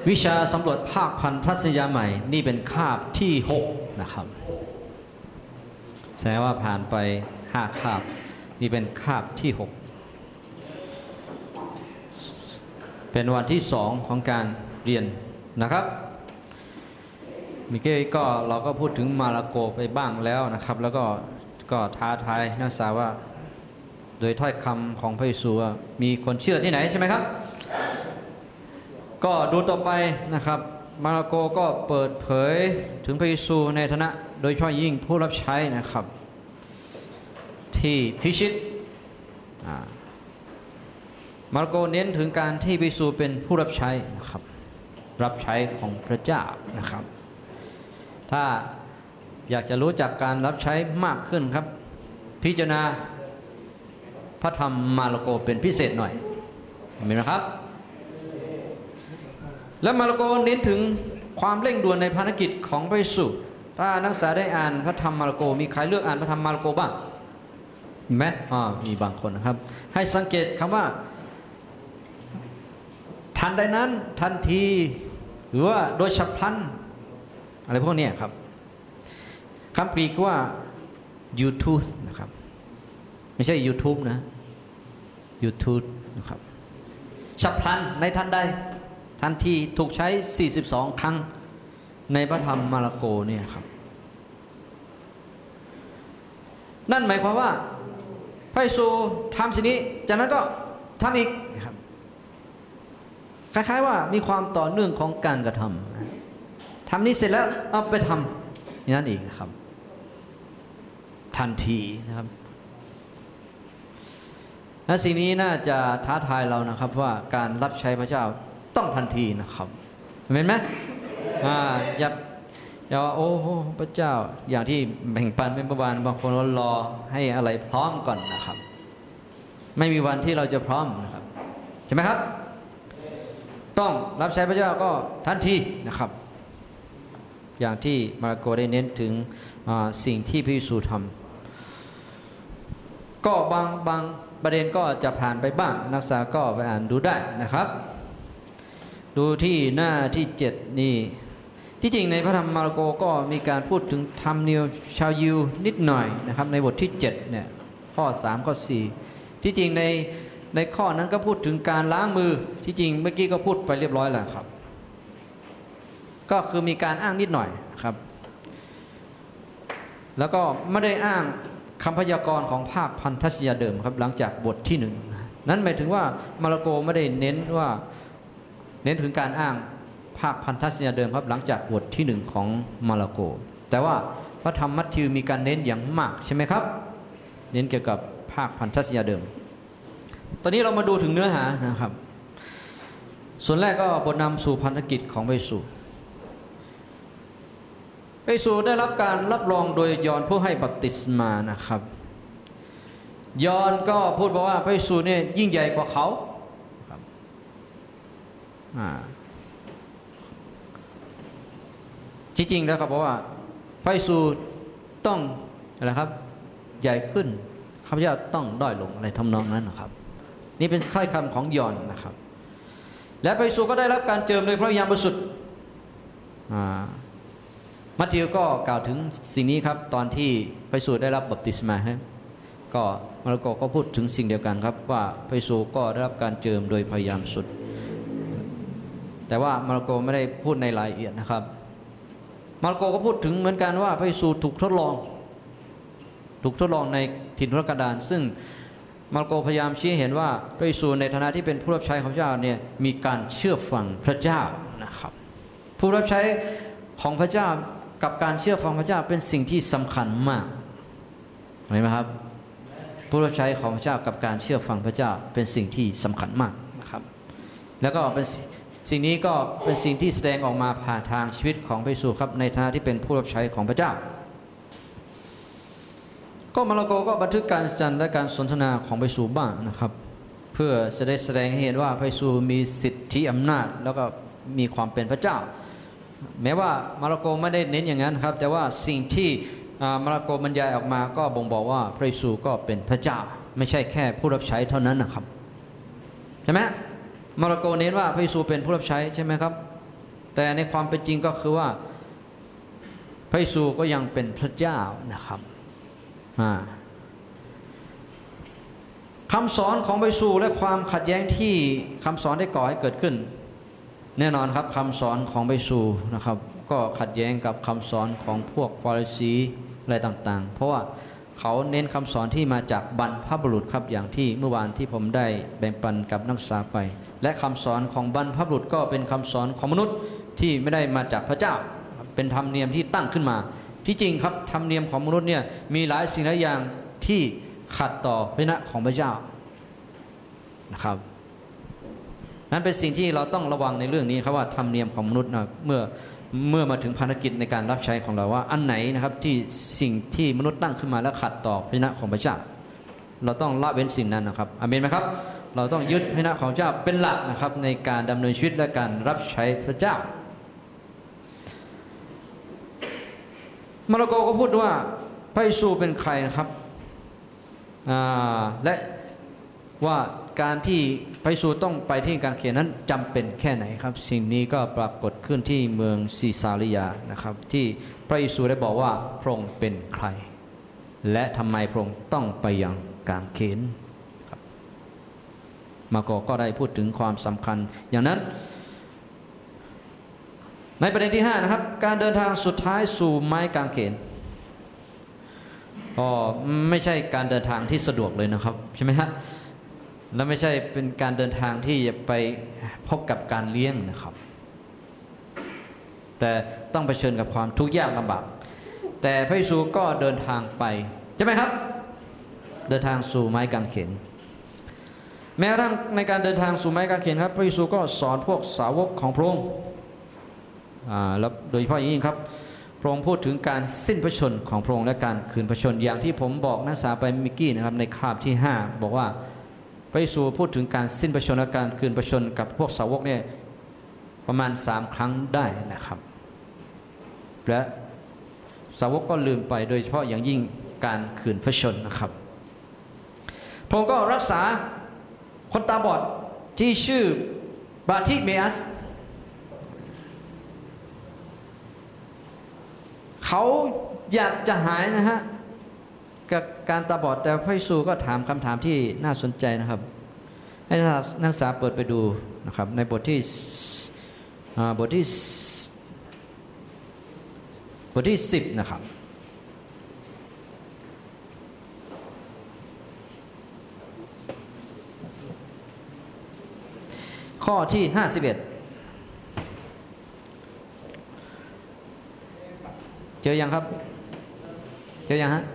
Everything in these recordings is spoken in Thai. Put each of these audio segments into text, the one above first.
วิชาสำรวจภาคพันธสัญญาใหม่นี่เป็นคาบที่6นะครับแสดงว่าผ่านไป5คาบนี่เป็นคาบที่6เป็นวันที่2ของการเรียนนะครับมิเก้ก็เราก็พูดถึงมาระโกไปบ้างแล้วนะครับแล้วก็ท้าทายนักศึกษาว่าโดยถ้อยคำของพระเยซูมีคนเชื่อที่ไหนใช่ไหมครับก็ดูต่อไปนะครับมาระโกก็เปิดเผยถึงพระเยซูในฐานะโดยเฉพาะยิ่งผู้รับใช้นะครับที่พิชิตมาระโกเน้นถึงการที่พระเยซูเป็นผู้รับใช้นะครับรับใช้ของพระเจ้านะครับถ้าอยากจะรู้จักการรับใช้มากขึ้นครับพิจารณาพระธรรมมาระโกเป็นพิเศษหน่อยเห็นไหมครับและมาระโกเน้นถึงความเร่งด่วนในภารกิจของพระเยซูถ้านักศึกษาได้อ่านพระธรรมมาระโกมีใครเลือกอ่านพระธรรมมาระโกบ้างมีไหมมีบางคนนะครับให้สังเกตคำว่าทันใดนั้นทันทีหรือว่าโดยฉับพลันอะไรพวกนี้ครับคำกรีกว่า YouTube นะครับไม่ใช่ YouTube นะ YouTube นะครับฉับพลันในทันใดทันทีถูกใช้42ครั้งในพระธรรมมาระโกเนี่ยครับนั่นหมายความว่าพระเยซูทำสิ่งนี้จากนั้นก็ทำอีกนะครับคล้ายๆว่ามีความต่อเนื่องของการกระทำนี้เสร็จแล้วเอาไปทำอย่างนั้นอีกนะครับทันทีนะครับและสิ่งนี้น่าจะท้าทายเรานะครับว่าการรับใช้พระเจ้าต้องทันทีนะครับเห็นไหมอย่าโอ้โหพระเจ้าอย่างที่แบ่งปันเป็นประมาณบางคนรอให้อะไรพร้อมก่อนนะครับไม่มีวันที่เราจะพร้อมนะครับใช่ไหมครับต้องรับใช้พระเจ้าก็ทันทีนะครับอย่างที่มาระโกได้เน้นถึงสิ่งที่พระเยซูทำก็บางประเด็นก็จะผ่านไปบ้างนักศึกษาก็ไปอ่านดูได้นะครับดูที่หน้าที่7นี่ที่จริงในพระธรรมมาระโกก็มีการพูดถึงธรรมเนียมชาวยิวนิดหน่อยนะครับในบทที่7เนี่ยข้อ3ข้อ4ที่จริงในข้อนั้นก็พูดถึงการล้างมือที่จริงเมื่อกี้ก็พูดไปเรียบร้อยแล้วครับก็คือมีการอ้างนิดหน่อยครับแล้วก็ไม่ได้อ้างคำพยากรณ์ของภาคพันธสัญญาเดิมครับหลังจากบทที่1นั้นหมายถึงว่ามาระโกไม่ได้เน้นถึงการอ้างภาคพันธสัญญาเดิมครับหลังจากบทที่1ของมาระโกแต่ว่าพระธรรมมัทธิวมีการเน้นอย่างมากใช่ไหมครับเน้นเกี่ยวกับภาคพันธสัญญาเดิมตอนนี้เรามาดูถึงเนื้อหานะครับส่วนแรกก็บทนำสู่พันธกิจของพระเยซูพระเยซูได้รับการรับรองโดยยอห์นผู้ให้บัพติศมานะครับยอห์นก็พูดว่าพระเยซูเนี่ยยิ่งใหญ่กว่าเขาครับจริงๆแล้วครับเพราะว่าพระเยซูต้องอะไรครับใหญ่ขึ้นข้าพเจ้าต้องด้อยลงอะไรทำนองนั้นนะครับนี่เป็นถ้อยคำของยอห์นนะครับและพระเยซูก็ได้รับการเจิมโดยพระวิญญาณบริสุทธิ์มัทธิวก็กล่าวถึงสิ่งนี้ครับตอนที่พระเยซูได้รับบัพติศมาก็มาระโกก็พูดถึงสิ่งเดียวกันครับว่าพระเยซูก็ได้รับการเจิมโดยพระวิญญาณบริสุทธิ์แต่ว่ามาระโกไม่ได้พูดในรายละเอียดนะครับมาระโกก็พูดถึงเหมือนกันว่าพระเยซูถูกทดลองในถิ่นทุรกันดารซึ่งมาระโกพยายามชี้เห็นว่าพระเยซูในฐานะที่เป็นผู้รับใช้ของพระเจ้าเนี่ยมีการเชื่อฟังพระเจ้านะครับผู้รับใช้ของพระเจ้ากับการเชื่อฟังพระเจ้าเป็นสิ่งที่สำคัญมากเห็นไหมครับผู้รับใช้ของพระเจ้ากับการเชื่อฟังพระเจ้าเป็นสิ่งที่สำคัญมากนะครับแล้วก็เป็นสิ่งนี้ก็เป็นสิ่งที่แสดงออกมาผ่านทางชีวิตของพระเยซูครับในฐานะที่เป็นผู้รับใช้ของพระเจ้าก็มาระโกก็บันทึกการจันและการสนทนาของพระเยซูบ้างนะครับเพื่อจะได้แสดงให้เห็นว่าพระเยซูมีสิทธิอำนาจแล้วก็มีความเป็นพระเจ้าแม้ว่ามาระโกไม่ได้เน้นอย่างนั้นครับแต่ว่าสิ่งที่มาระโกบรรยายออกมาก็บ่งบอกว่าพระเยซูก็เป็นพระเจ้าไม่ใช่แค่ผู้รับใช้เท่านั้นนะครับใช่ไหมมาระโกเน้นว่าพระเยซูเป็นผู้รับใช้ใช่ไหมครับแต่ในความเป็นจริงก็คือว่าพระเยซูก็ยังเป็นพระเจ้านะครับคำสอนของพระเยซูและความขัดแย้งที่คำสอนได้ก่อให้เกิดขึ้นแน่นอนครับคำสอนของพระเยซูนะครับก็ขัดแย้งกับคำสอนของพวกฟาริสีอะไรต่างๆเพราะว่าเขาเน้นคำสอนที่มาจากบรรพบุรุษครับอย่างที่เมื่อวานที่ผมได้แบ่งปันกับนักศึกษาไปและคำสอนของบรรพบุรุษก็เป็นคำสอนของมนุษย์ที่ไม่ได้มาจากพระเจ้าเป็นธรรมเนียมที่ตั้งขึ้นมาที่จริงครับธรรมเนียมของมนุษย์เนี่ยมีหลายสิ่งหลายอย่างที่ขัดต่อพระวจนะของพระเจ้านะครับนั้นเป็นสิ่งที่เราต้องระวังในเรื่องนี้ครับว่าธรรมเนียมของมนุษย์นะเมื่อมาถึงภารกิจในการรับใช้ของเราว่าอันไหนนะครับที่สิ่งที่มนุษย์ตั้งขึ้นมาแล้วขัดต่อพระวจนะของพระเจ้าเราต้องละเว้นสิ่งนั้นนะครับอาเมนไหมครับเราต้องยึดพระวจนะของพระเจ้าเป็นหลักนะครับในการดำเนินชีวิตและการรับใช้พระเจ้ามาระโกก็พูดว่าพระเยซูเป็นใครนะครับและว่าการที่พระเยซูต้องไปที่กางเขนนั้นจำเป็นแค่ไหนครับสิ่งนี้ก็ปรากฏขึ้นที่เมืองซีซาริยานะครับที่พระเยซูได้บอกว่าพระองค์เป็นใครและทำไมพระองค์ต้องไปยังกางเขนครับมาระโกก็ได้พูดถึงความสำคัญอย่างนั้นในประเด็นที่5นะครับการเดินทางสุดท้ายสู่ไม้กางเขนก็ไม่ใช่การเดินทางที่สะดวกเลยนะครับใช่ไหมฮะและไม่ใช่เป็นการเดินทางที่จะไปพบกับการเลี้ยงนะครับแต่ต้องเผชิญกับความทุกข์ยากลำบากแต่พระเยซูก็เดินทางไปใช่ไหมครับเดินทางสู่ไม้กางเขนแม้กระทั่งในการเดินทางสู่ไม้กางเขนครับพระเยซูก็สอนพวกสาวกของพระองค์แล้วโดยเฉพาะอย่างยิ่งครับพระองค์พูดถึงการสิ้นพระชนของพระองค์และการคืนพระชนอย่างที่ผมบอกนักศึกษาไปเมื่อกี้นะครับในคาบที่5บอกว่าพระเยซูพูดถึงการสิ้นพระชนและการคืนพระชนกับพวกสาวกเนี่ยประมาณ3ครั้งได้นะครับและสาวกก็ลืมไปโดยเฉพาะอย่างยิ่งการคืนพระชนนะครับพระองค์ก็รักษาคนตาบอดที่ชื่อบาทิเมอัสเขาอยากจะหายนะฮะกับการตาบอดแต่พระเยซูก็ถามคำถามที่น่าสนใจนะครับให้นักศึกษาเปิดไปดูนะครับในบทที่10นะครับข้อที่51เจอยังครับเจอยังฮะ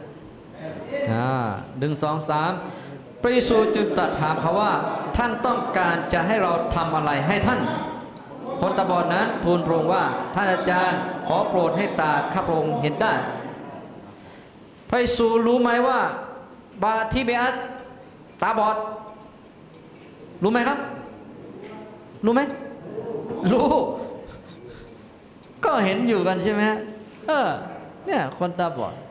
1 2 3พระเยซูจึงตรัสถามเขาว่าท่านต้องการจะให้เราทำอะไรให้ท่านคนตาบอดนั้นทูลพระองค์ว่าท่านอาจารย์ขอโปรดให้ตาข้าพระองค์เห็นได้พระเยซูรู้ไหมว่าบาทิเมอัสตาบอดรู้ไหมครับรู้ไหมรู้ก็เห็นอยู่กันใช่ไหมฮะเนี่ยคนตาบอด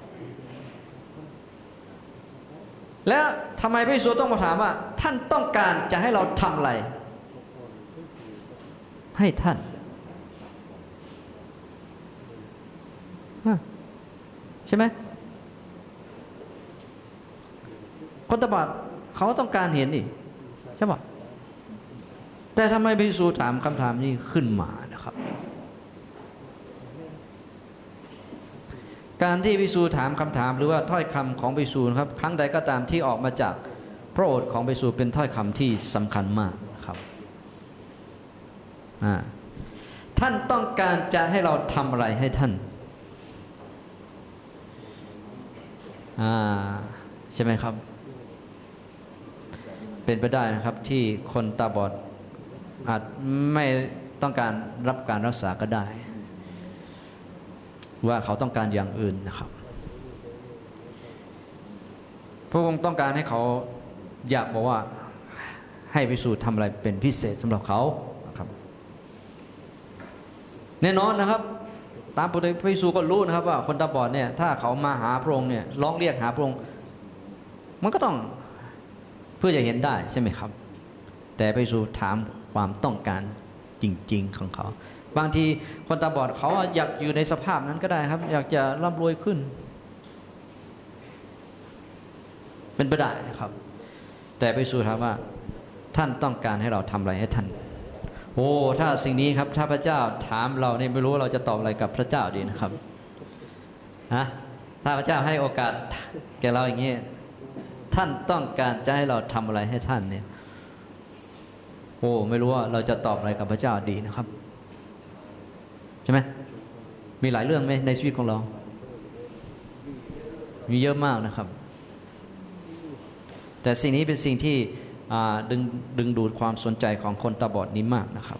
แล้วทำไมพระเยซูต้องมาถามว่าท่านต้องการจะให้เราทำอะไรให้ท่านใช่ไหมคนตาบอดเขาต้องการเห็นนี่ใช่ป่ะแต่ทำไมพระเยซูถามคำถามนี้ขึ้นมานะครับการที่พระเยซูถามคำถามหรือว่าถ้อยคำของพระเยซูนะครับครั้งใดก็ตามที่ออกมาจากพระโอษฐ์ของพระเยซูเป็นถ้อยคำที่สำคัญมากครับท่านต้องการจะให้เราทำอะไรให้ท่านใช่ไหมครับเป็นไปได้นะครับที่คนตาบอดอาจไม่ต้องการรับการรักษาก็ได้ว่าเขาต้องการอย่างอื่นนะครับพระองค์ต้องการให้เขาอยากบอกว่าให้พระเยซูทำอะไรเป็นพิเศษสำหรับเขานะครับแน่นอนนะครับตามปกติพระเยซูก็รู้นะครับว่าคนตาบอดเนี่ยถ้าเขามาหาพระองค์เนี่ยร้องเรียกหาพระองค์มันก็ต้องเพื่อจะเห็นได้ใช่ไหมครับแต่พระเยซูถามความต้องการจริงๆของเขาบางทีคนตาบอดเขาอยากอยู่ในสภาพนั้นก็ได้ครับ อยากจะร่ำรวยขึ้นเป็นไปได้ครับ แต่พระเยซูถามว่าท่านต้องการให้เราทำอะไรให้ท่านโอ้ถ้าสิ่งนี้ครับถ้าพระเจ้าถามเราเนี่ยไม่รู้เราจะตอบอะไรกับพระเจ้าดีนะครับนะถ้าพระเจ้าให้โอกาสแก่เราอย่างนี้ท่านต้องการจะให้เราทำอะไรให้ท่านเนี่ยโอ้ไม่รู้ว่าเราจะตอบอะไรกับพระเจ้าดีนะครับใช่ไหมมีหลายเรื่องไหมในชีวิตของเรามีเยอะมากนะครับแต่สิ่งนี้เป็นสิ่งที่ดึงดูดความสนใจของคนตาบอดนี้มากนะครับ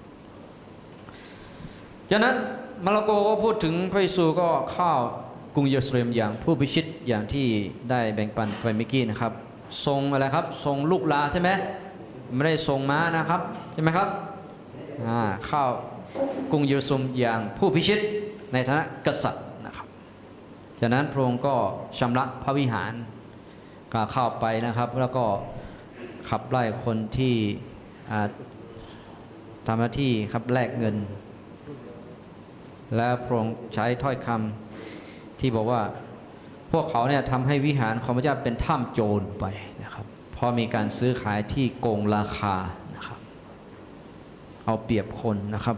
จากนั้นมาระโกก็พูดถึงพระเยซูก็เข้ากรุงเยรูซาเล็มอย่างผู้พิชิตอย่างที่ได้แบ่งปันไปเมื่อกี้นะครับทรงอะไรครับทรงลูกลาใช่ไหมไม่ได้ทรงม้านะครับใช่ไหมครับเข้ากรุงเยรูซาเล็มอย่างผู้พิชิตในฐานะกษัตริย์นะครับจากนั้นพระองค์ก็ชำระพระวิหารก็เข้าไปนะครับแล้วก็ขับไล่คนที่ทำหน้าที่ครับแลกเงินและพระองค์ใช้ถ้อยคำที่บอกว่าพวกเขาเนี่ยทำให้วิหารของพระเจ้าเป็นถ้ำโจรไปนะครับเพราะมีการซื้อขายที่โกงราคานะครับเอาเปรียบคนนะครับ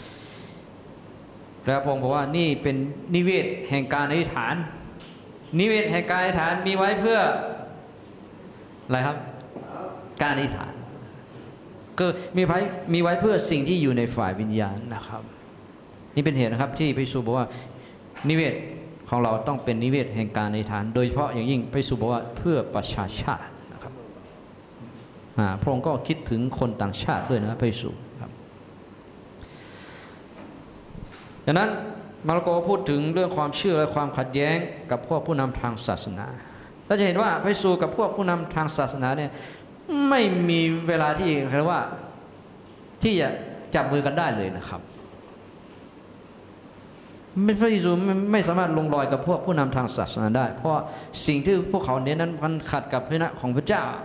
แล้วพระองค์บอกว่านี่เป็นนิเวศแห่งการอธิษฐานนิเวศแห่งการอธิษฐานมีไว้เพื่ออะไรครับการอธิษฐานก็มีไว้เพื่อสิ่งที่อยู่ในฝ่ายวิญญาณนะครับนี่เป็นเหตุนะครับที่พระเยซูบอกว่านิเวศของเราต้องเป็นนิเวศแห่งการอธิษฐานโดยเฉพาะอย่างยิ่งพระเยซูบอกว่าเพื่อประชาชาตินะครับพระองค์ก็คิดถึงคนต่างชาติด้วยนะพระเยซูครับดังนั้นมาระโกพูดถึงเรื่องความเชื่อและความขัดแย้งกับพวกผู้นำทางศาสนาเราจะเห็นว่าพระเยซูกับพวกผู้นำทางศาสนาเนี่ยไม่มีเวลาที่เรียกว่าที่จะจับมือกันได้เลยนะครับพระเยซูไม่สามารถลงรอยกับพวกผู้นำทางศาสนาได้เพราะสิ่งที่พวกเขาเน้นนั้นมันขัดกับพระนะของพระเจ้า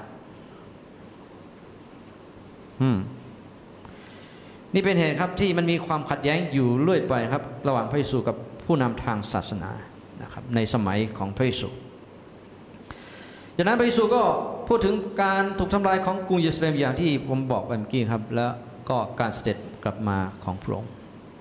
นี่เป็นเหตุครับที่มันมีความขัดแย้งอยู่เรื่อยไปครับระหว่างพระเยซูกับผู้นำทางศาสนานะครับในสมัยของพระเยซูจากนั้นพระเยซูก็พูดถึงการถูกทำลายของกรุงเยรูซาเล็มอย่างที่ผมบอกไปเมื่อกี้ครับแล้วก็การเสด็จกลับมาของพระองค์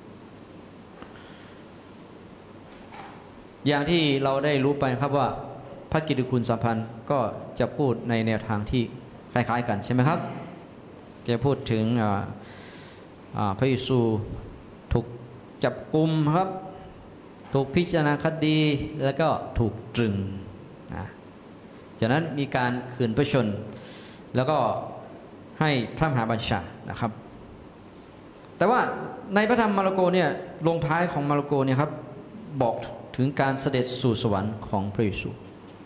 อย่างที่เราได้รู้ไปครับว่าพระกิตติคุณสัมพันธ์ก็จะพูดในแนวทางที่คล้ายๆกันใช่ไหมครับจะพูดถึงพระเยซูถูกจับกุมครับถูกพิจารณาคดีแล้วก็ถูกตรึงจากนั้นมีการขืนพระชนแล้วก็ให้พระมหาบัญชานะครับแต่ว่าในพระธรรมมาระโกเนี่ยลงท้ายของมาระโกเนี่ยครับบอกถึงการเสด็จสู่สวรรค์ของพระเยซู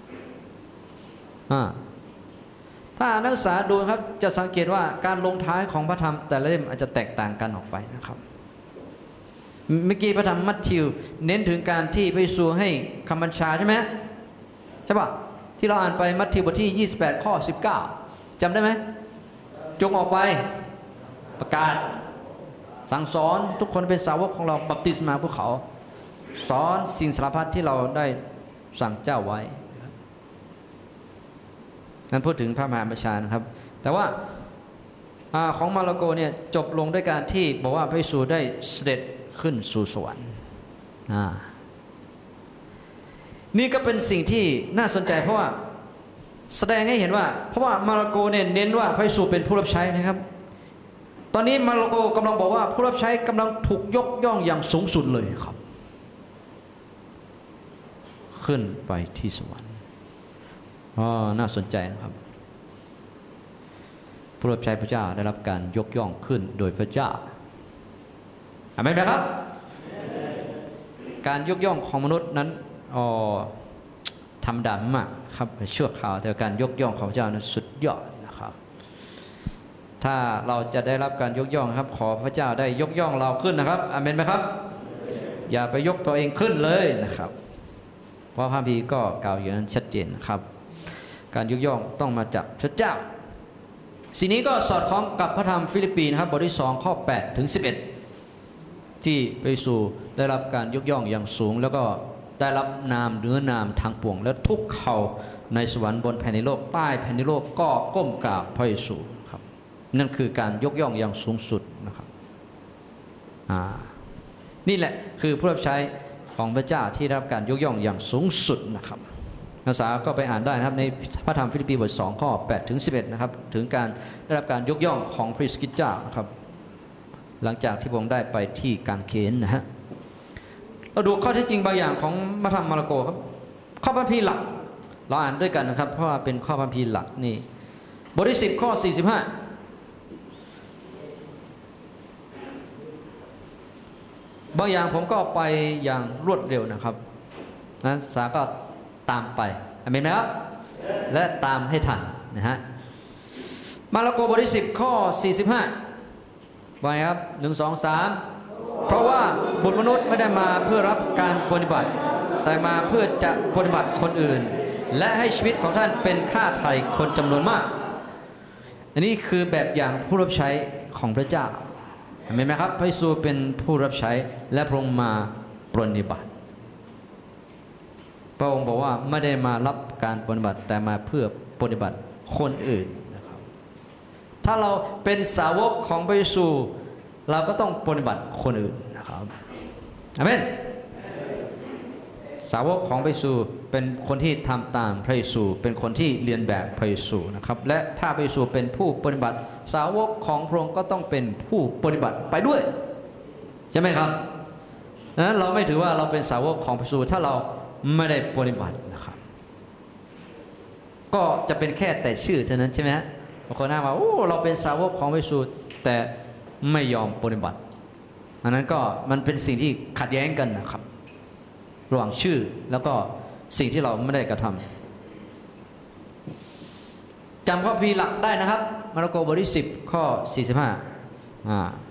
ถ้านักศึกษาดูครับจะสังเกตว่าการลงท้ายของพระธรรมแต่ละเล่มอาจจะแตกต่างกันออกไปนะครับเมื่อกี้พระธรรมมัทธิวเน้นถึงการที่พระเยซูให้คำบัญชาใช่ไหมใช่ป่ะที่เราอ่านไปมัทธิวบทที่28ข้อ19จำได้ไหมจงออกไปประกาศสั่งสอนทุกคนเป็นสาวกของเราบัพติศมาพวกเขาสอนสิ่งสารพัดที่เราได้สั่งเจ้าไว้นั้นพูดถึงพระมหาบัญชานะครับแต่ว่าของมาระโกเนี่ยจบลงด้วยการที่บอกว่าพระเยซูได้เสด็จขึ้นสู่สวรรค์นี่ก็เป็นสิ่งที่น่าสนใจเพราะว่าแสดงให้เห็นว่าเพราะว่ามาระโกเนี่ยเน้นว่าพระเยซูเป็นผู้รับใช้นะครับตอนนี้มาระโกกำลังบอกว่าผู้รับใช้กำลังถูกยกย่องอย่างสูงสุดเลยครับขึ้นไปที่สวรรค์น่าสนใจนะครับผู้รับใช้พระเจ้าได้รับการยกย่องขึ้นโดยพระเจ้าอาเมนไหมครับการยกย่องของมนุษย์นั้นธรรมดามากครับชั่วคราวแต่การยกย่องของพระเจ้านั้นสุดยอดนะครับถ้าเราจะได้รับการยกย่องครับขอพระเจ้าได้ยกย่องเราขึ้นนะครับอาเมนไหมครับอย่าไปยกตัวเองขึ้นเลยนะครับเพราะพระคัมภีร์ก็กล่าวอย่างนั้นชัดเจนนะครับการยกย่องต้องมาจากพระเจ้าสิ่งนี้ก็สอดคล้องกับพระธรรมฟิลิปปีนะครับบทที่2ข้อ8ถึง11 ที่พระเยซูได้รับการยกย่องอย่างสูงแล้วก็ได้รับนามเนื้อนามทางปวงและทุกเข่าในสวรรค์บนแผ่นดินโลกใต้แผ่นดินโลกก็ก้มกราบพระเยซูครับนั่นคือการยกย่องอย่างสูงสุดนะครับนี่แหละคือผู้รับใช้ของพระเจ้าที่ได้รับการยกย่องอย่างสูงสุดนะครับภาษาก็ไปอ่านได้นะครับในพระธรรมฟิลิปปีบท2ข้อ8ถึง11นะครับถึงการได้รับการยกย่องของพระคริสต์เจ้านะครับหลังจากที่พระองค์ได้ไปที่กางเขนนะฮะเราดูข้อเท็จจริงบางอย่างของพระธรรมมาระโกครับข้อพระคัมภีร์หลักเราอ่านด้วยกันนะครับเพราะว่าเป็นข้อพระคัมภีร์หลักนี่บทที่10ข้อ45บางอย่างผมก็ไปอย่างรวดเร็วนะครับนั้นสาก็ตามไปอเมนไหมครับและตามให้ทันนะฮะมาระโกบทที่10ข้อ45ว่าไงครับ1 2 3เพราะว่าบุตรมนุษย์ไม่ได้มาเพื่อรับการปฏิบัติแต่มาเพื่อจะปฏิบัติคนอื่นและให้ชีวิตของท่านเป็นค่าไถ่คนจำนวนมากอันนี้คือแบบอย่างผู้รับใช้ของพระเจ้าเห็นไหมครับพระเยซูเป็นผู้รับใช้และพระองค์มาปฏิบัติพระองค์บอกว่าไม่ได้มารับการปฏิบัติแต่มาเพื่อปฏิบัติคนอื่นนะครับถ้าเราเป็นสาวกของพระเยซูเราก็ต้องปฏิบัติคนอื่นนะครับอาเมนสาวกของพระเยซูเป็นคนที่ทำตามพระเยซูเป็นคนที่เรียนแบบพระเยซูนะครับและถ้าพระเยซูเป็นผู้ปฏิบัติสาวกของพระองค์ก็ต้องเป็นผู้ปฏิบัติไปด้วยใช่ไหมครับดังนั้นเราไม่ถือว่าเราเป็นสาวกของพระเยซูถ้าเราไม่ได้ปฏิบัตินะครับก็จะเป็นแค่แต่ชื่อเท่านั้นใช่ไหมฮะบางคนอ้างว่าโอ้เราเป็นสาวกของพระเยซูแต่ไม่ยอมปฏิบัติอันนั้นก็มันเป็นสิ่งที่ขัดแย้งกันนะครับระหว่างชื่อแล้วก็สิ่งที่เราไม่ได้กระทำจำข้อพีหลักได้นะครับมาระโกบทที่10ข้อ45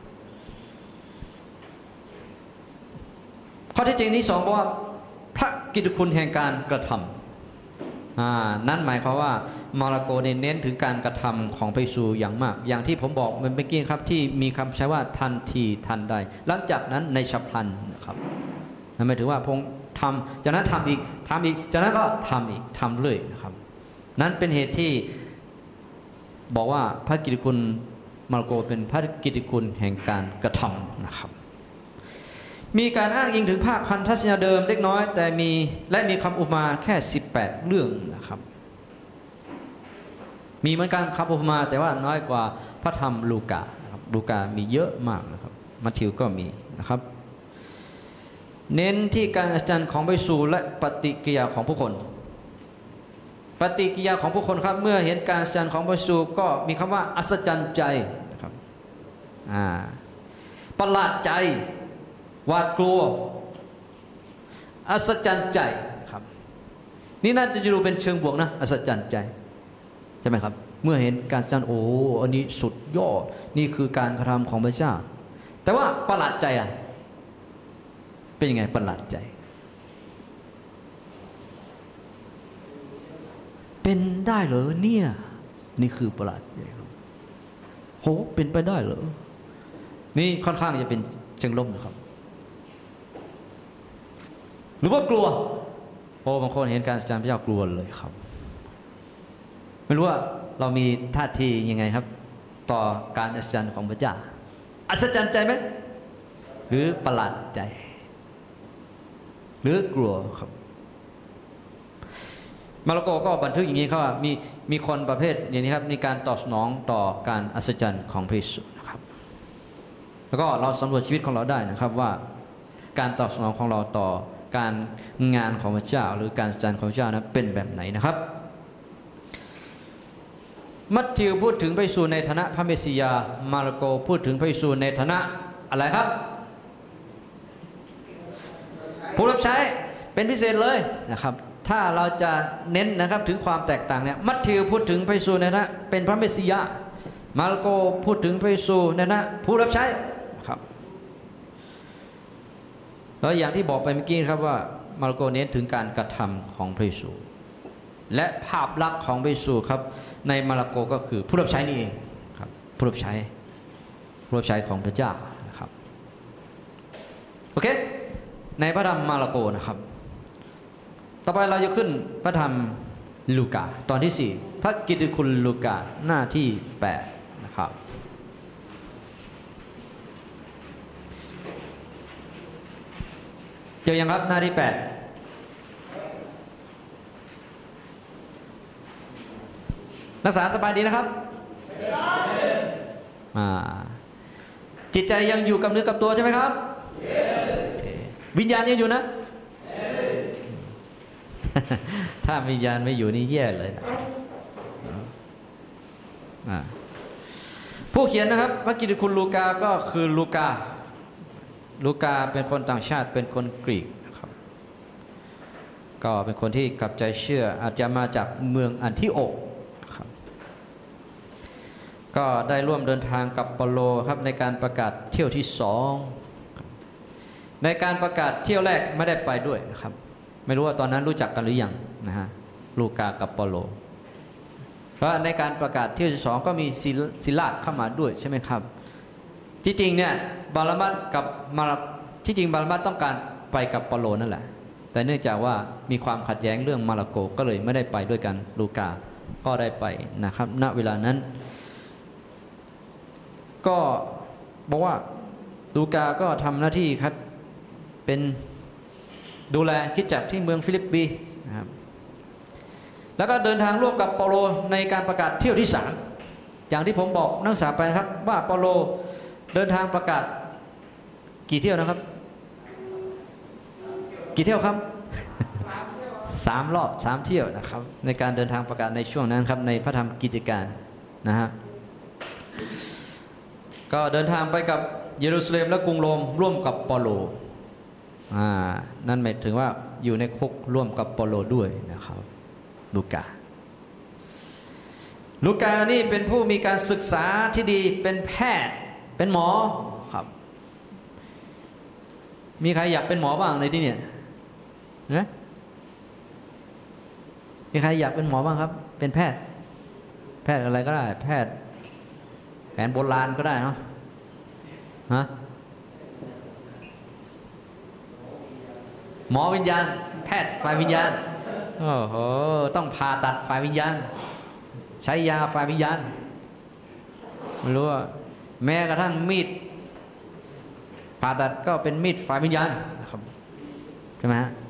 ข้อที่จริงที่2บอกว่าพระกิตติคุณแห่งการกระทำนั่นหมายความว่ามาระโกเน้นถึงการกระทำของพระเยซูอย่างมากอย่างที่ผมบอกเมื่อกี้ครับที่มีคำใช้ว่าทันทีทันใดหลังจากนั้นในฉับพลันนะครับนั่นหมายถึงว่าพงทำจากนั้นทำอีกจากนั้นก็ทำอีกทำเรื่อยนะครับนั้นเป็นเหตุที่บอกว่าพระกิตติคุณมาระโกเป็นพระกิตติคุณแห่งการกระทำนะครับมีการอ้างอิงถึงภาคพันธสัญญาเดิมเล็กน้อยแต่มีคำอุปมาแค่18เรื่องนะครับมีเหมือนกันคำอุปมาแต่ว่าน้อยกว่าพระธรรมลูกานะครับลูกามีเยอะมากนะครับมัทธิวก็มีนะครับเน้นที่การอัศจรรย์ของพระเยซูและปฏิกิริยาของผู้คนปฏิกิริยาของผู้คนครับเมื่อเห็นการอัศจรรย์ของพระเยซูก็มีคำว่าอัศจรรย์ใจนะครับประหลาดใจหวาดกลัวอัศจรรย์ใจครับนี่น่าจะดูเป็นเชิงบวกนะอัศจรรย์ใจใช่ไหมครับเมื่อเห็นการอัศจรรย์โอ้อันนี้สุดยอดนี่คือการกระทำของพระเจ้าแต่ว่าประหลาดใจอ่ะเป็นยังไงประหลาดใจเป็นได้เหรอเนี่ยนี่คือประหลาดใจโหเป็นไปได้เหรอนี่ค่อนข้างจะเป็นเชิงลบนะครับหรือว่ากลัวโอ้บางคนเห็นการอัศจรรย์พระเจ้ากลัวเลยครับไม่รู้ว่าเรามีท่าทียังไงครับต่อการอัศจรรย์ของพระเจ้าอัศจรรย์ใจไหมหรือประหลาดใจหรือกลัวครับมาระโกก็บันทึกอย่างนี้ครับว่ามีคนประเภทอย่างนี้ครับมีการตอบสนองต่อการอัศจรรย์ของพระเยซูนะครับแล้วก็เราสำรวจชีวิตของเราได้นะครับว่าการตอบสนองของเราต่อการงานของพระเจ้าหรือการอัศจรรย์ของพระเจ้านะเป็นแบบไหนนะครับมัทธิวพูดถึงพระเยซูในฐานะพระเมสสิยามาระโกพูดถึงพระเยซูในฐานะอะไรครับผู้รับใช้เป็นพิเศษเลยนะครับถ้าเราจะเน้นนะครับถึงความแตกต่างเนี่ยมัทธิวพูดถึงพระเยซูในฐานะเป็นพระเมสสิยามาระโกพูดถึงพระเยซูในฐานะผู้รับใช้ครับแล้วอย่างที่บอกไปเมื่อกี้ครับว่ามาระโกเน้นถึงการกระทำของพระเยซูและภาพลักษณ์ของพระเยซูครับในมาระโกก็คือผู้รับใช้นี่เองครับผู้รับใช้ของพระเจ้านะครับเคในพระธรรมมาระโกนะครับต่อไปเราจะขึ้นพระธรรมลูกาตอนที่4พระกิตติคุณลูกาหน้าที่8นะครับเจอยังครับหน้าที่8นักศึกษาสบายดีนะครับจิตใจยังอยู่กับเนื้อกับตัวใช่ไหมครับวิญญาณยังอยู่นะถ้าวิญญาณไม่อยู่นี่แย่เลยนะผู้เขียนนะครับพระกิตติคุณลูกาก็คือลูกาเป็นคนต่างชาติเป็นคนกรีกนะครับก็เป็นคนที่กลับใจเชื่ออาจจะมาจากเมืองอันทิโอกครับก็ได้ร่วมเดินทางกับเปาโลครับในการประกาศเที่ยวที่2ในการประกาศเที่ยวแรกไม่ได้ไปด้วยนะครับไม่รู้ว่าตอนนั้นรู้จักกันหรือยังนะฮะลูกากับเปาโลเพราะในการประกาศเที่ยวที่2ก็มีศิลาเข้ามาด้วยใช่ไหมครับที่จริงเนี่ยบารามัสกับที่จริงบารามัสต้องการไปกับเปาโลนั่นแหละแต่เนื่องจากว่ามีความขัดแย้งเรื่องมาระโกก็เลยไม่ได้ไปด้วยกันลูกาก็ได้ไปนะครับณเวลานั้นก็บอกว่าลูกาก็ทำหน้าที่ครับเป็นดูแลคริสตจักรที่เมืองฟิลิปปีนะครับแล้วก็เดินทางร่วมกับเปาโลในการประกาศเที่ยวที่3อย่างที่ผมบอกนักศึกษาไปนะครับว่าเปาโลเดินทางประกาศกี่เที่ยวนะครับกี่เที่ยวครับ3 รอบ 3 เที่ยวนะครับในการเดินทางประกาศในช่วงนั้นครับในพระธรรมกิจการนะฮะก็เดินทางไปกับเยรูซาเล็มและกรุงโรมร่วมกับเปาโลนั่นหมายถึงว่าอยู่ในคุกร่วมกับเปาโลด้วยนะครับลูกานี่เป็นผู้มีการศึกษาที่ดีเป็นแพทย์เป็นหมอครับมีใครอยากเป็นหมอบ้างในที่นี้นะมีใครอยากเป็นหมอบ้างครับเป็นแพทย์อะไรก็ได้แพทย์แผนโบราณก็ได้เนาะฮะหมอวิญญาณแพทย์ฝ่ายวิญญาณโอ้โหต้องผ่าตัดฝ่ายวิญญาณใช้ยาฝ่ายวิญญาณไม่รู้ว่าแม้กระทั่งมีดผ่าตัดก็เป็นมีดฝ่ายวิญญาณนะครับใช่ไหมฮะ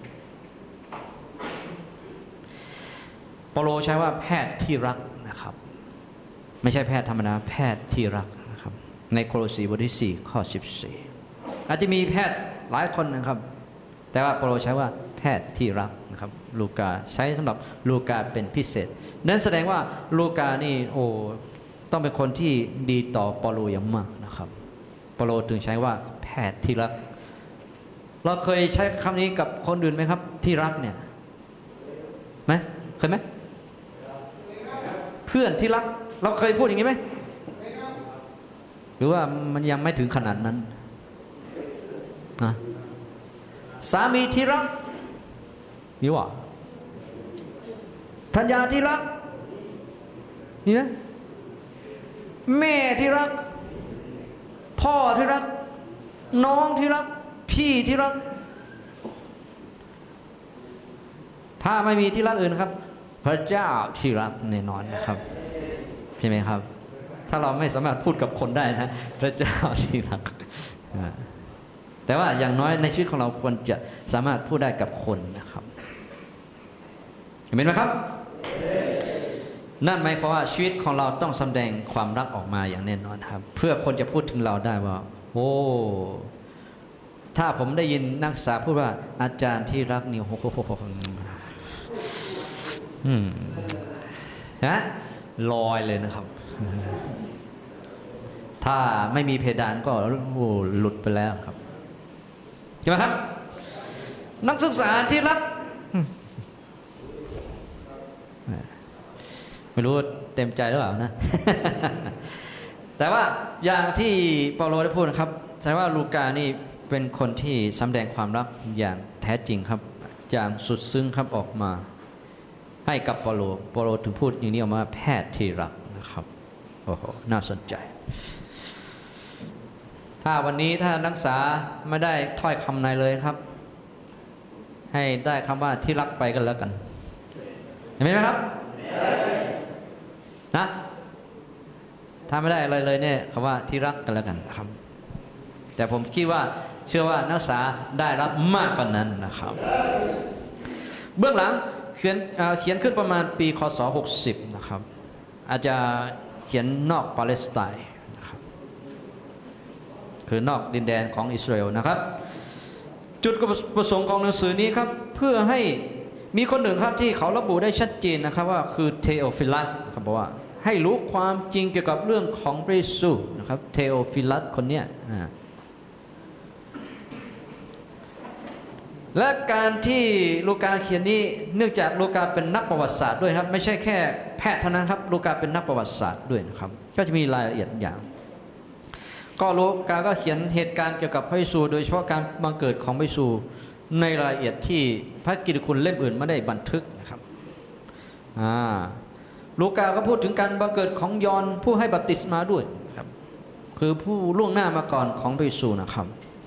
เปาโลใช้ว่าแพทย์ที่รักนะครับไม่ใช่แพทย์ธรรมดาแพทย์ที่รักนะครับในโคโลสีบทที่4ข้อ14อาจจะมีแพทย์หลายคนนะครับแต่ว่าเปาโลใช้ว่าแพทย์ที่รักนะครับลูกาใช้สำหรับลูกาเป็นพิเศษนั่นแสดงว่าลูกานี่ต้องเป็นคนที่ดีต่อเปาโลอย่างมากนะครับเปาโลถึงใช้ว่าแพทย์ที่รักเราเคยใช้คำนี้กับคนอื่นไหมครับที่รักเนี่ยไหมเคยไหมเพื่อนที่รักเราเคยพูดอย่างนี้ไหมหรือว่ามันยังไม่ถึงขนาดนั้นนะสามีที่รักนี่วะภรรยาที่รักนี่นะแม่ที่รักพ่อที่รักน้องที่รักพี่ที่รักถ้าไม่มีที่รักอื่นครับพระเจ้าที่รักแน่นอนนะครับใช่ไหมครับถ้าเราไม่สามารถพูดกับคนได้นะพระเจ้าที่รักแต่ว่าอย่างน้อยในชีวิตของเราควรจะสามารถพูดได้กับคนนะครับเห็นไหมครับนั่นหมายความว่าชีวิตของเราต้องแสดงความรักออกมาอย่างแน่นอนครับเพื่อคนจะพูดถึงเราได้ว่าโอ้ถ้าผมได้ยินนักศึกษาพูดว่าอาจารย์ที่รักนี่โอ้โหนะลอยเลยนะครับถ้าไม่มีเพดานก็หลุดไปแล้วครับใช่ไหมครับนักศึกษาที่รักไม่รู้เต็มใจหรือเปล่านะ แต่ว่าอย่างที่เปาโลได้พูดนะครับแสดงว่าลูกานี่เป็นคนที่แสดงความรักอย่างแท้จริงครับอย่างสุดซึ้งครับออกมาให้กับเปาโลถึงพูดอย่างนี้ออกมาแพทย์ที่รักนะครับโอ้โหน่าสนใจถ้าวันนี้ถ้านักศึกษาไม่ได้ถ้อยคำไหนเลยครับให้ได้คำว่าที่รักไปกันแล้วกันเห็นไหมครับนะถ้าไม่ได้อะไรเลยเนี่ยคำว่าที่รักกันแล้วกันนะครับแต่ผมคิดว่าเชื่อว่านักศึกษาได้รับมากกว่านั้นนะครับเบื้องหลังเขียนขึ้นประมาณปีคศ60นะครับอาจจะเขียนนอกปาเลสไตน์นะครับคือนอกดินแดนของอิสราเอลนะครับจุดประสงค์ของหนังสือนี้ครับเพื่อให้มีคนหนึ่งครับที่เขาระบุได้ชัดเจนนะครับว่าคือเทโอฟิลัสครับบอกว่าให้รู้ความจริงเกี่ยวกับเรื่องของพระเยซูนะครับเทโอฟิลัสคนเนี้ยและการที่ลูกาเขียนนี้เนื่องจากลูกาเป็นนักประวัติศาสตร์ด้วยครับไม่ใช่แค่แพทย์เท่านั้นครับลูกาเป็นนักประวัติศาสตร์ด้วยนะครับก็จะมีรายละเอียดอย่างก็ลูกาก็เขียนเหตุการณ์เกี่ยวกับพระเยซูโดยเฉพาะการบังเกิดของพระเยซูในรายละเอียดที่พระกิตติคุณเล่มอื่นไม่ได้บันทึกนะครับลูกาก็พูดถึงการบังเกิดของยอห์นผู้ให้บัพติศมาด้วยครับคือผู้ล่วงหน้ามาก่อนของพระเยซูนะครับ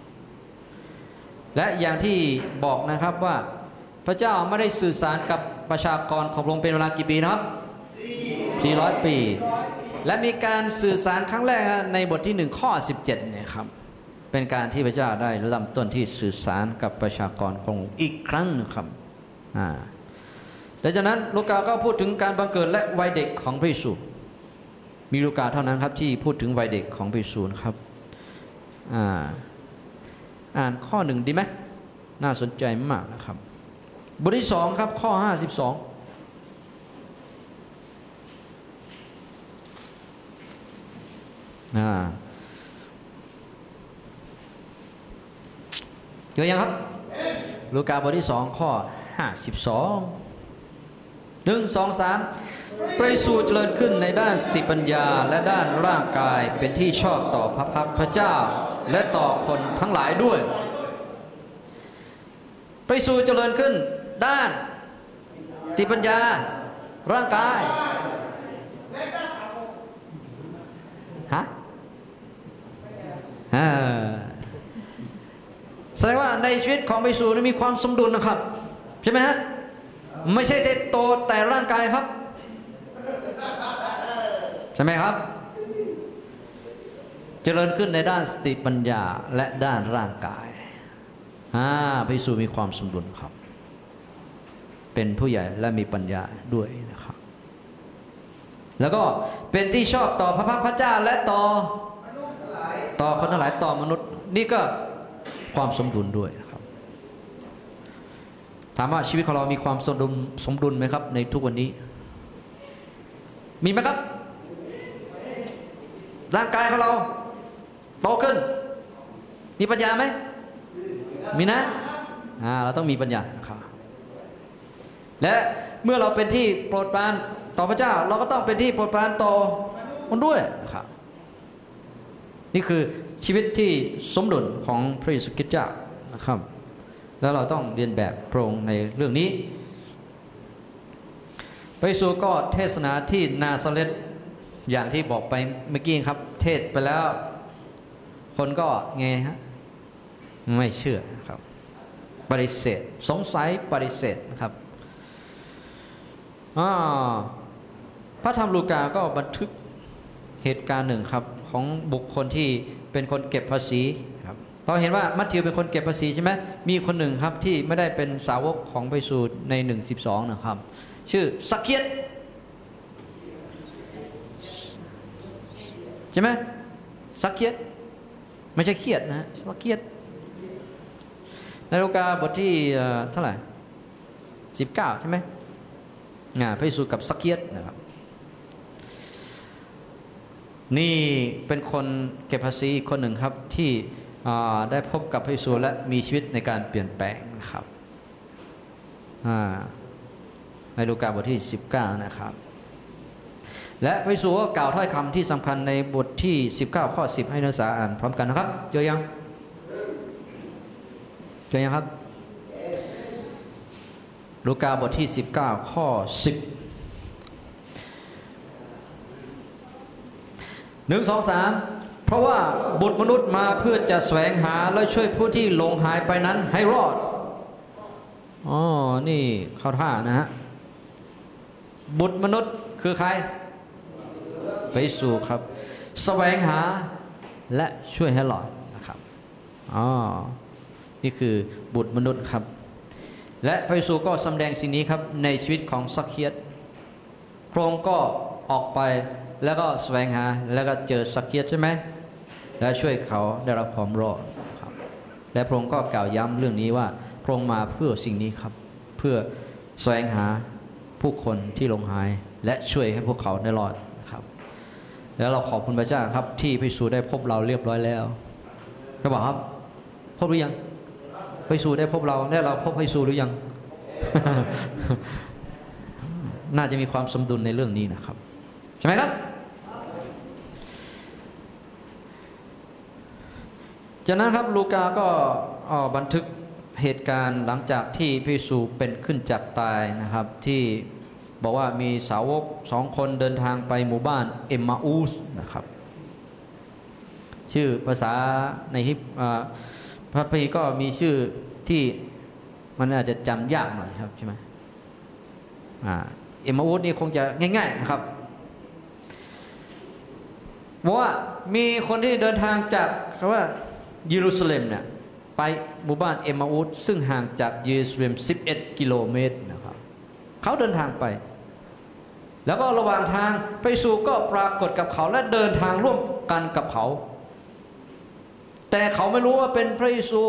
และอย่างที่บอกนะครับว่าพระเจ้าไม่ได้สื่อสารกับประชากรของพระองค์เป็นเวลากี่ปีนะครับ400 ปีและมีการสื่อสารครั้งแรกในบทที่1ข้อ17เนี่ยครับเป็นการที่พระเจ้าได้เริ่มต้นที่สื่อสารกับประชากรของอีกครั้งนึงครับและจากนั้นลูกาก็พูดถึงการบังเกิดและวัยเด็กของพระเยซูมีลูกาเท่านั้นครับที่พูดถึงวัยเด็กของพระเยซูครับอ่านข้อ1ดีไหมน่าสนใจมากนะครับบทที่2ครับข้อ52เยอะยังครับลูกาบทที่2ข้อ52 1 2 3พระเยซูเจริญขึ้นในด้านสติปัญญาและด้านร่างกายเป็นที่ชอบต่อพระพักพระเจ้าและต่อคนทั้งหลายด้วยพระเยซูเจริญขึ้นด้านสติปัญญาร่างกายแสดงว่าในชีวิตของพระเยซูมีความสมดุลนะครับใช่ไหมฮะไม่ใช่แต่โตแต่ร่างกายครับใช่ไหมครับเจริญขึ้นในด้านสติปัญญาและด้านร่างกายพระเยซูมีความสมดุลครับเป็นผู้ใหญ่และมีปัญญาด้วยนะครับแล้วก็เป็นที่ชอบต่อพระพักพระเจ้าและต่อคนทั้งหลายต่อมนุษย์นี่ก็ความสมดุลด้วยนะครับถามว่าชีวิตของเรามีความสมดุลไหมครับในทุกวันนี้มีไหมครับร่างกายของเราโตขึ้นมีปัญญาไหมมีนะเราต้องมีปัญญาครับและเมื่อเราเป็นที่โปรดปรานต่อพระเจ้าเราก็ต้องเป็นที่โปรดปรานต่อคนด้วยครับนี่คือชีวิตที่สมดุลของพระเยซูคริสต์เจ้านะครับแล้วเราต้องเรียนแบบพระองค์ในเรื่องนี้พระเยซูก็เทศนาที่นาซาเรตอย่างที่บอกไปเมื่อกี้ครับเทศไปแล้วคนก็ไงฮะไม่เชื่อครับปฏิเสธสงสัยปฏิเสธนะครับพระธรรมลูกาก็บันทึกเหตุการณ์หนึ่งครับของบุคคลที่เป็นคนเก็บภาษีครับเราเห็นว่ามัทธิวเป็นคนเก็บภาษีใช่ไหมมีคนหนึ่งครับที่ไม่ได้เป็นสาวกของพระเยซูใน 1:12 นะครับชื่อซักเคียสใช่ไหมซักเคียสไม่ใช่เครียดนะซักเคียสในลูกาบทที่เท่าไหร่19ใช่ไหมพระเยซูกับซักเคียสนะครับนี่เป็นคนเก็บภาษีคนหนึ่งครับที่ได้พบกับพระเยซูและมีชีวิตในการเปลี่ยนแปลงนะครับในลูกาบทที่19นะครับและพระเยซูก็กล่าวถ้อยคำที่สำคัญในบทที่19ข้อ10ให้นักศึกษาอ่านพร้อมกันนะครับเจอยังครับลูกาบทที่19ข้อ10 1 2 3พราะว่าบุตรมนุษย์มาเพื่อจะแสวงหาและช่วยผู้ที่หลงหายไปนั้นให้รอดอ๋อนี่เข้าท่านะฮะบุตรมนุษย์คือใครพระเยซูครับแสวงหาและช่วยให้รอดนะครับอ๋อนี่คือบุตรมนุษย์ครับและพระเยซูก็แสดงสิ่งนี้ครับในชีวิตของซักเคียสพระองค์ก็ออกไปแล้วก็แสวงหาแล้วก็เจอซักเคียสใช่ไหมและช่วยเขาได้รับความรอดครับและพระองค์ก็กล่าวย้ำเรื่องนี้ว่าพระองค์มาเพื่อสิ่งนี้ครับเพื่อแสวงหาผู้คนที่หลงหายและช่วยให้พวกเขาได้รอดครับแล้วเราขอบคุณพระเจ้าครับที่พระเยซูได้พบเราเรียบร้อยแล้วจะบอกครับพบหรือยังพระเยซูได้พบเราได้เราพบพระเยซูหรือยัง น่าจะมีความสมดุลในเรื่องนี้นะครับใช่ไหมครับจากนั้นครับลูกาก็บันทึกเหตุการณ์หลังจากที่พระเยซูเป็นขึ้นจากตายนะครับที่บอกว่ามีสาวก2 คนเดินทางไปหมู่บ้านเอมมาอูสนะครับชื่อภาษาในพระคัมภีร์ก็มีชื่อที่มันอาจจะจำยากหน่อยครับใช่ไหมเอมมาอูสนี่คงจะง่ายๆนะครับบอกว่ามีคนที่เดินทางจากคำว่าเยรูซาเล็มเนี่ยไปหมู่บ้านเอมมาอูสซึ่งห่างจากเยรูซาเล็ม11 กิโลเมตรนะครับเขาเดินทางไปแล้วก็ระหว่างทางพระเยซูก็ปรากฏกับเขาและเดินทางร่วมกันกับเขาแต่เขาไม่รู้ว่าเป็นพระเยซู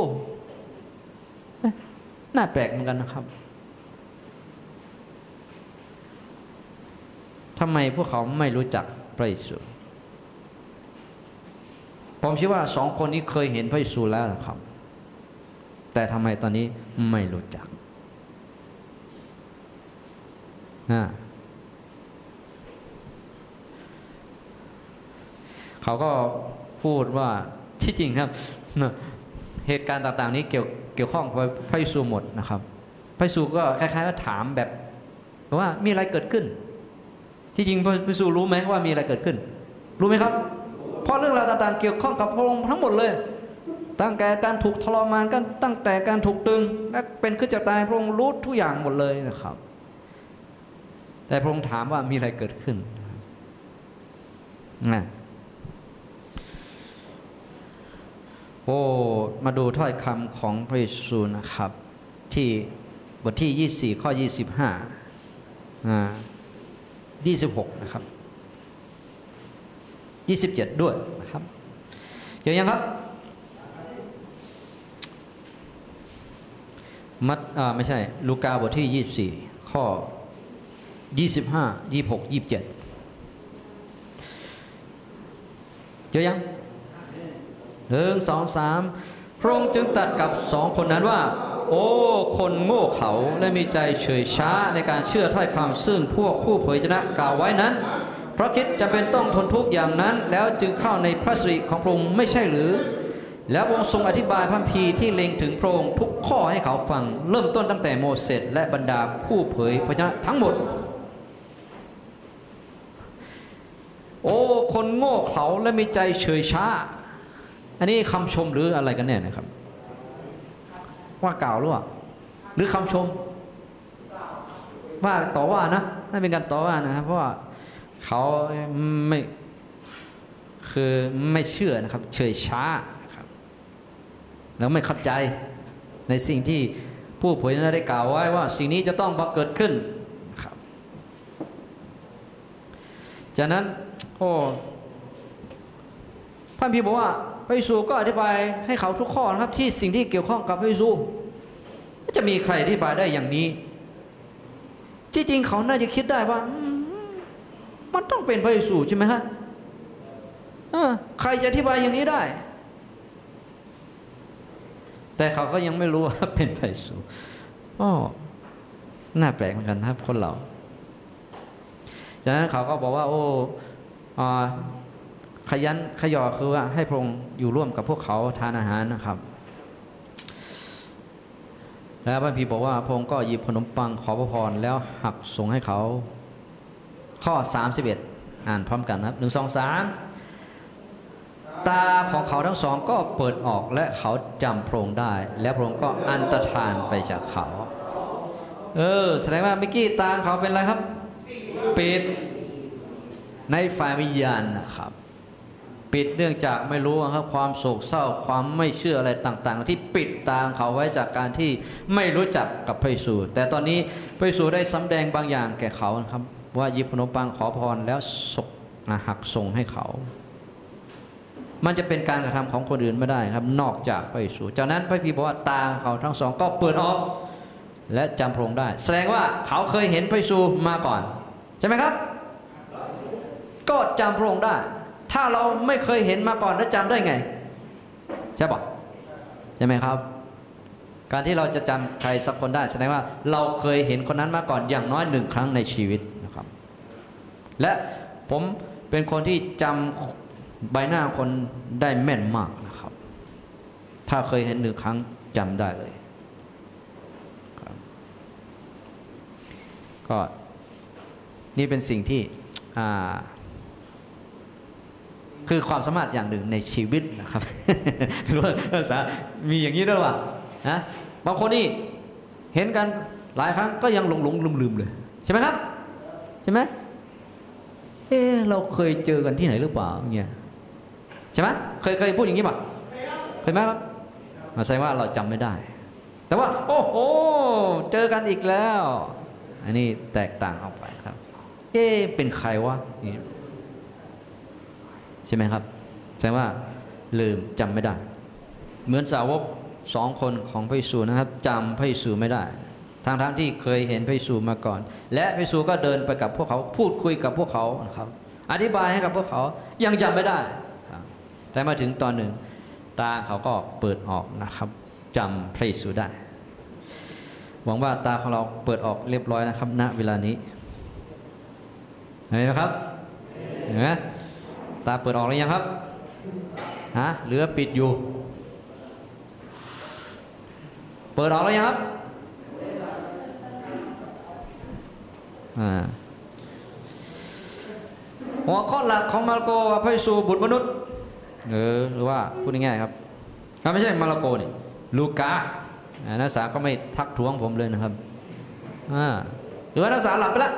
น่าแปลกเหมือนกันนะครับทำไมพวกเขาไม่รู้จักพระเยซูผมคิดว่า2 คนนี้เคยเห็นพระเยซูแล้วนะครับแต่ทำไมตอนนี้ไม่รู้จักเขาก็พูดว่าที่จริงครับเหตุการณ์ต่างๆนี้เกี่ยวข้องกับพระเยซูหมดนะครับพระเยซูก็คล้ายๆก็ถามแบบว่ามีอะไรเกิดขึ้นที่จริงพระเยซูรู้ไหมว่ามีอะไรเกิดขึ้นรู้ไหมครับเพราะเรื่องราวต่างๆเกี่ยวข้องกับพระองค์ทั้งหมดเลยตั้งแต่การถูกทรมานกันตั้งแต่การถูกตึงและเป็นขึ้นจากตายพระองค์รู้ทุกอย่างหมดเลยนะครับแต่พระองค์ถามว่ามีอะไรเกิดขึ้นมาดูถ้อยคำของพระเยซูนะครับที่บทที่24ข้อ25 26นะครับ27ด้วยนะครับเจอยังครับไม่ใช่ลูกาบทที่24ข้อ25 26 27เจอยัง1 2 3พระองค์จึงตรัสกับ2 คนนั้นว่าโอ้คนโง่เขลาและมีใจเฉยช้าในการเชื่อถ้อยคำซึ่งพวกผู้เผยชนะกล่าวไว้นั้นเพราะคิดจะเป็นต้องทนทุกข์อย่างนั้นแล้วจึงเข้าในพระสิริของพระองค์ไม่ใช่หรือแล้วพระองค์ทรงอธิบายพระคัมภีร์ที่เล็งถึงพระองค์ทุกข้อให้เขาฟังเริ่มต้นตั้งแต่โมเสสและบรรดาผู้เผยพระชนะทั้งหมดโอ้คนโง่เขลาและมีใจเฉยช้าอันนี้คำชมหรืออะไรกันแน่นะครับว่ากล่าวหรือว่าหรือคำชมว่าต่อว่านะนั่นเป็นการต่อว่านะครับเพราะว่าเขาไม่คือไม่เชื่อนะครับเฉยช้าครับแล้วไม่เข้าใจในสิ่งที่ผู้เผยชนะได้กล่าวไว้ว่าสิ่งนี้จะต้องบังเกิดขึ้นครับจากนั้นพระคัมภีร์บอกว่าพระเยซูก็อธิบายให้เขาทุกข้อนะครับที่สิ่งที่เกี่ยวข้องกับพระเยซูจะมีใครอธิบายได้อย่างนี้ที่จริงเขาน่าจะคิดได้ว่ามันต้องเป็นพระเยซูใช่ไหมฮะใครจะอธิบายอย่างนี้ได้แต่เขาก็ยังไม่รู้ว่าเป็นพระเยซูน่าแปลกเหมือนกันครับคนเราจากนั้นเขาก็บอกว่าขยันขยอคือว่าให้พระองค์อยู่ร่วมกับพวกเขาทานอาหารนะครับแล้วพระพีบอกว่าพระองค์ก็หยิบขนมปังขอพระพรแล้วหักส่งให้เขาข้อ31อ่านพร้อมกันครับ1 2 3 ตาของเขาทั้งสองก็เปิดออกและเขาจำพระองค์ได้และพระองค์ก็อันตรธานไปจากเขาแสดงว่าเมื่อกี้ตาเขาเป็นอะไรครับปิดในฝ่ายวิญญาณนะครับปิดเนื่องจากไม่รู้ครับความโศกเศร้าความไม่เชื่ออะไรต่างๆที่ปิดตาเขาไว้จากการที่ไม่รู้จักกับพระเยซูแต่ตอนนี้พระเยซูได้สำแดงบางอย่างแก่เขาครับว่าหยิบขนมปังขอพรแล้วหักส่งให้เขามันจะเป็นการกระทำของคนอื่นไม่ได้ครับนอกจากพระเยซูจากนั้นพระพีบอกว่าตาเขาทั้งสองก็เปิดออกและจำพระองค์ได้แสดงว่าเขาเคยเห็นพระเยซูมาก่อนใช่ไหมครับก็จำพระองค์ได้ถ้าเราไม่เคยเห็นมาก่อนแล้วจำได้ไงใช่ปะใช่ไหมครับการที่เราจะจำใครสักคนได้แสดงว่าเราเคยเห็นคนนั้นมาก่อนอย่างน้อย1 ครั้งในชีวิตนะครับและผมเป็นคนที่จำใบหน้าคนได้แม่นมากนะครับถ้าเคยเห็น1 ครั้งจำได้เลยก็นี่เป็นสิ่งที่คือความสามารถอย่างหนึ่งในชีวิตนะครับรู้ว่าภาษามีอย่างนี้ด้วยว่ะนะบางคนนี่เห็นกันหลายครั้งก็ยังหลงลืมเลยใช่ไหมครับใช่ไหมเราเคยเจอกันที่ไหนหรือเปล่าเงี้ยใช่ไหมเคยพูดอย่างนี้ป่ะเคยไหมครับแสดงว่าเราจำไม่ได้แต่ว่าโอ้โหเจอกันอีกแล้วอันนี้แตกต่างออกไปครับเป็นใครวะใช่ไหมครับแสดงว่าลืมจำไม่ได้เหมือนสาวก2 คนของพระเยซูนะครับจำพระเยซูไม่ได้ทั้งที่เคยเห็นพระเยซูมาก่อนและพระเยซูก็เดินไปกับพวกเขาพูดคุยกับพวกเขานะครับอธิบายให้กับพวกเขายังจำไม่ได้แต่มาถึงตอนหนึ่งตาเขาก็เปิดออกนะครับจำพระเยซูได้หวังว่าตาของเราเปิดออกเรียบร้อยนะครับณเวลานี้เห็นไหมครับเห็นไหมตาเปิดออกหรือยังครับเหลือปิดอยู่เปิดออกแล้วยังครับหัวข้อหลักของมาระโกว่าพระเยซูบุตรมนุษย์หรือว่าพูดง่ายๆครับไม่ใช่มาระโกนี่ลูกานักศึกษาก็ไม่ทักท้วงผมเลยนะครับหรือว่านักศึกษาหลับไปแล้ว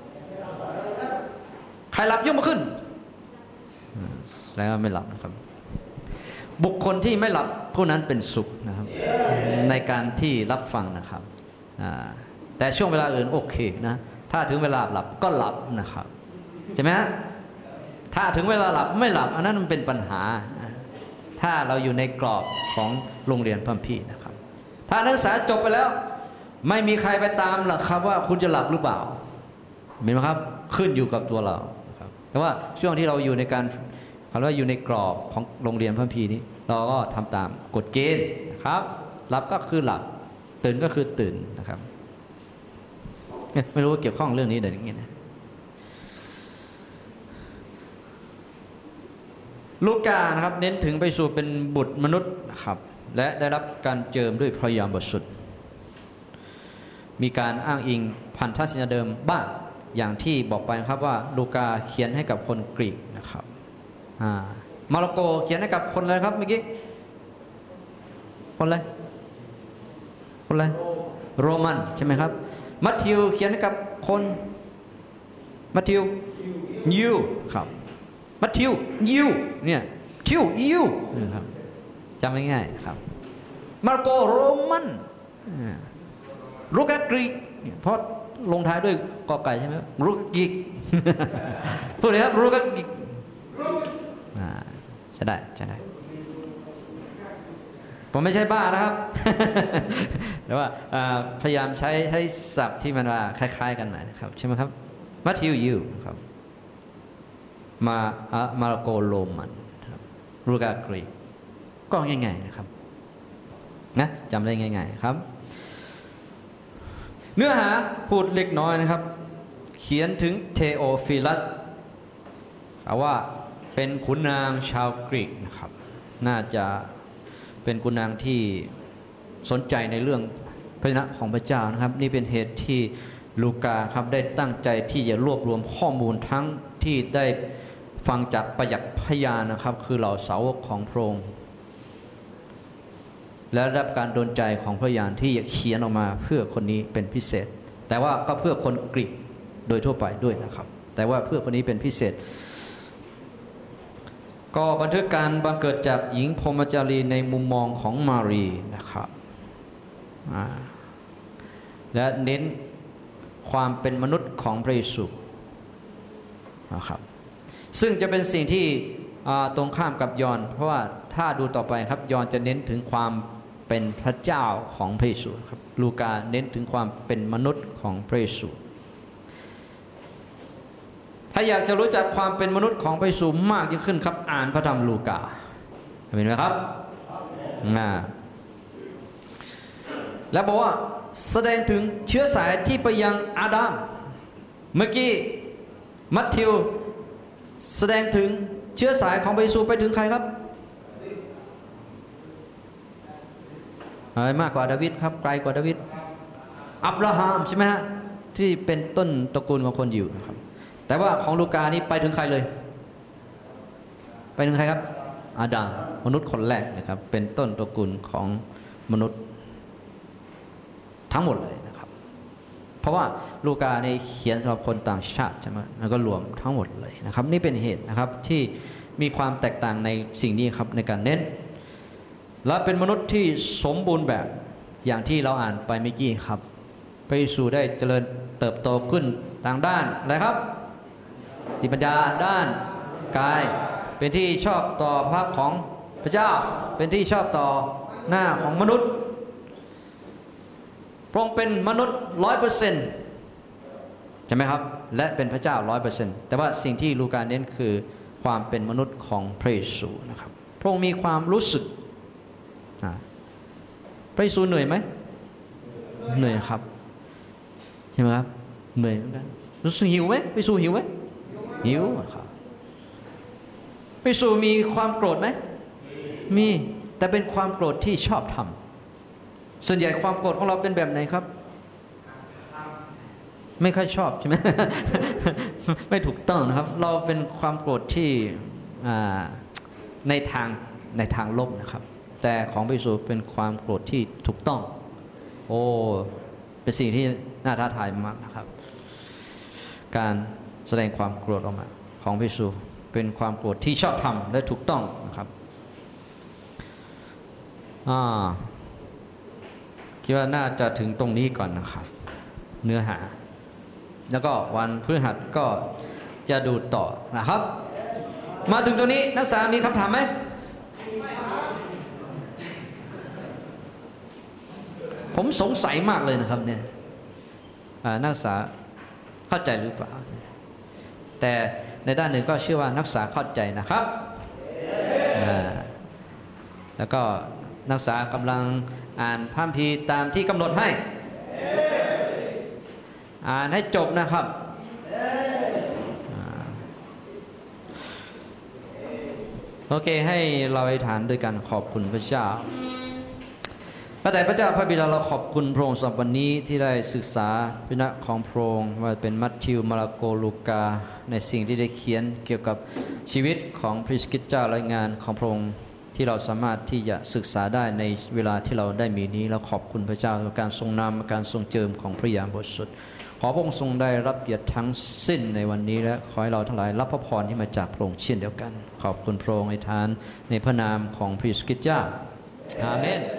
ใครหลับยกมือขึ้นแล้วไม่หลับนะครับบุคคลที่ไม่หลับผู้นั้นเป็นสุขนะครับในการที่รับฟังนะครับแต่ช่วงเวลาอื่นโอเคนะถ้าถึงเวลาหลับก็หลับนะครับใช่ไหมฮะถ้าถึงเวลาหลับไม่หลับอันนั้นมันเป็นปัญหาถ้าเราอยู่ในกรอบของโรงเรียนพระคัมภีร์นะครับถ้านักศึกษาจบไปแล้วไม่มีใครไปตามหรอกครับว่าคุณจะหลับหรือเปล่าเห็นไหมครับขึ้นอยู่กับตัวเราครับแต่ว่าช่วงที่เราอยู่ในการคำว่าอยู่ในกรอบของโรงเรียนพระคัมภีร์นี้เราก็ทำตามกฎเกณฑ์นะครับหลับก็คือหลับตื่นก็คือตื่นนะครับไม่รู้ว่าเกี่ยวข้องเรื่องนี้เดี๋ยวอย่างนี้นะลูกานะครับเน้นถึงไปสู่เป็นบุตรมนุษย์นะครับและได้รับการเจิมด้วยพระยามบริสุทธิ์มีการอ้างอิงพันธสัญญาเดิมบ้างอย่างที่บอกไปนะครับว่าลูกาเขียนให้กับคนกรีกนะครับมาระโกเขียนให้กับคนอะไรครับเมื่อกี้คนอะไรโรมันใช่ไหมครับมัทธิวเขียนให้กับคนมัทธิวยิวครับมัทธิวยิวเนี่ยทิวยิวนะครับจำง่ายๆครับมาระโกโรมันลูกากรีกเพราะลงท้ายด้วยกอไก่ใช่ไหมลูกากิกพูดเลยครับลูกากิกใช่ได้ผมไม่ใช่บ้านะครับ แต่ว่าพยายามใช้ให้ศัพท์ที่มันว่าคล้ายๆกันหน่อยนะครับใช่ไหมครับมัทธิวยิวครับมาระโกโรมันลูกากรีกก็ง่ายๆนะครับนะจำได้ง่ายๆครับเนื้อหาพูดเล็กน้อยนะครับเขียนถึงเทโอฟิลัสว่าเป็นขุนนางชาวกรีกนะครับน่าจะเป็นขุนนางที่สนใจในเรื่องพระวจนะของพระเจ้านะครับนี่เป็นเหตุที่ลูกาครับได้ตั้งใจที่จะรวบรวมข้อมูลทั้งที่ได้ฟังจากประยักษ์พยานนะครับคือเหล่าสาวกของพระองค์และได้รับการดลใจของพระยานที่เขียนออกมาเพื่อคนนี้เป็นพิเศษแต่ว่าก็เพื่อคนกรีกโดยทั่วไปด้วยนะครับแต่ว่าเพื่อคนนี้เป็นพิเศษก็บันทึกการบังเกิดจากหญิงพรหมจารีในมุมมองของมารีนะครับและเน้นความเป็นมนุษย์ของพระเยซูนะครับซึ่งจะเป็นสิ่งที่ตรงข้ามกับยอห์นเพราะว่าถ้าดูต่อไปครับยอห์นจะเน้นถึงความเป็นพระเจ้าของพระเยซูครับลูกาเน้นถึงความเป็นมนุษย์ของพระเยซูถ้าอยากจะรู้จักความเป็นมนุษย์ของพระเยซูมากยิ่งขึ้นครับอ่านพระธรรมลูกาเห็นไหมครับแล้วบอกว่าแสดงถึงเชื้อสายที่ไปยังอาดัมเมื่อกี้มัทธิวแสดงถึงเชื้อสายของพระเยซูไปถึงใครครับมากกว่าดาวิดครับไกลกว่าดาวิดอับราฮัมใช่ไหมฮะที่เป็นต้นตระกูลของคนยิวนะครับแต่ว่าของลูกานี่ไปถึงใครเลยไปถึงใครครับอาดัมมนุษย์คนแรกนะครับเป็นต้นตระกูลของมนุษย์ทั้งหมดเลยนะครับเพราะว่าลูกาในเขียนสำหรับคนต่างชาติใช่ไหมแล้วก็รวมทั้งหมดเลยนะครับนี่เป็นเหตุนะครับที่มีความแตกต่างในสิ่งนี้ครับในการเน้นและเป็นมนุษย์ที่สมบูรณ์แบบอย่างที่เราอ่านไปเมื่อกี้ครับพระเยซูได้เจริญเติบโตขึ้นทางด้านอะไรครับจิตปัญญาด้านกายเป็นที่ชอบต่อพระของพระเจ้าเป็นที่ชอบต่อหน้าของมนุษย์พระองค์เป็นมนุษย์ 100% ใช่ไหมครับและเป็นพระเจ้า 100% แต่ว่าสิ่งที่ลูกาเน้นคือความเป็นมนุษย์ของพระเยซูนะครับพระองค์มีความรู้สึกพระเยซูเหนื่อยไหมเหนื่อยครับใช่ไหมครับเหนื่อยเหมือนกันรู้สึกหิวไหมพระเยซูหิวไหมหิวครับพระเยซูมีความโกรธไหมมีแต่เป็นความโกรธที่ชอบทำส่วนใหญ่ความโกรธของเราเป็นแบบไหนครับไม่ค่อยชอบใช่ไหม ไม่ถูกต้องนะครับเราเป็นความโกรธที่ในทางลบนะครับแต่ของพระเยซูเป็นความโกรธที่ถูกต้องโอ้เป็นสิ่งที่น่าท้าทายมากนะครับการแสดงความโกรธออกมาของพระเยซูเป็นความโกรธที่ชอบธรรมและถูกต้องนะครับคิดว่าน่าจะถึงตรงนี้ก่อนนะครับเนื้อหาแล้วก็วันพฤหัสก็จะดูต่อนะครับมาถึงตรงนี้นักศึกษามีคำถามไหมผมสงสัยมากเลยนะครับเนี่ยนักศึกษาเข้าใจหรือเปล่าแต่ในด้านหนึ่งก็เชื่อว่านักศึกษาเข้าใจนะครับแล้วก็นักศึกษากำลังอ่านพระคัมภีร์ตามที่กำหนดให้อ่านให้จบนะครับโอเคให้เราอธิษฐานด้วยกันขอบคุณพระเจ้าพระแต่พระเจ้าพระบิดาเราขอบคุณพระองค์สำหรับวันนี้ที่ได้ศึกษาพระวจนะของพระองค์ว่าเป็นมัทธิวมาระโกลูกาในสิ่งที่ได้เขียนเกี่ยวกับชีวิตของพระคริสต์เจ้าและงานของพระองค์ที่เราสามารถที่จะศึกษาได้ในเวลาที่เราได้มีนี้เราขอบคุณพระเจ้ากับการทรงนำการทรงเจิมของพระยามบริสุทธิ์ขอพระองค์ทรงได้รับเกียรติทั้งสิ้นในวันนี้และขอให้เราทั้งหลายรับพระพรที่มาจากพระองค์เช่นเดียวกันขอบคุณพระองค์ในทานในพระนามของพระคริสต์เจ้าอาเมน